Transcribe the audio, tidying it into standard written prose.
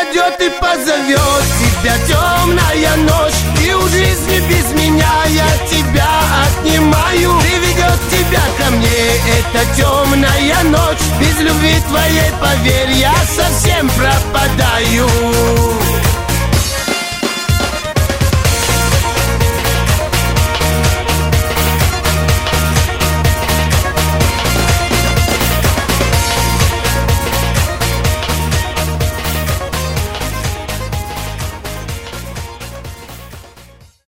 подойдет и позовет тебя темная ночь. И у жизни без меня я тебя отнимаю. Приведет тебя ко мне эта темная ночь. Без любви твоей, поверь, я совсем прав.